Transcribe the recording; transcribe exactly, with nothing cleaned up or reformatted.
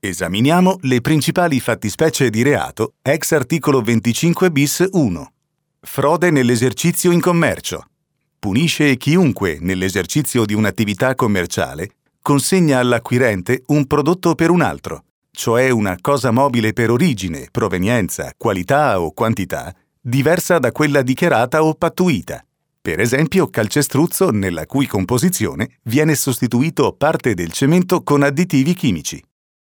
Esaminiamo le principali fattispecie di reato ex articolo venticinque bis uno. Frode nell'esercizio in commercio. Punisce chiunque, nell'esercizio di un'attività commerciale, consegna all'acquirente un prodotto per un altro, cioè una cosa mobile per origine, provenienza, qualità o quantità, diversa da quella dichiarata o pattuita. Per esempio calcestruzzo nella cui composizione viene sostituito parte del cemento con additivi chimici.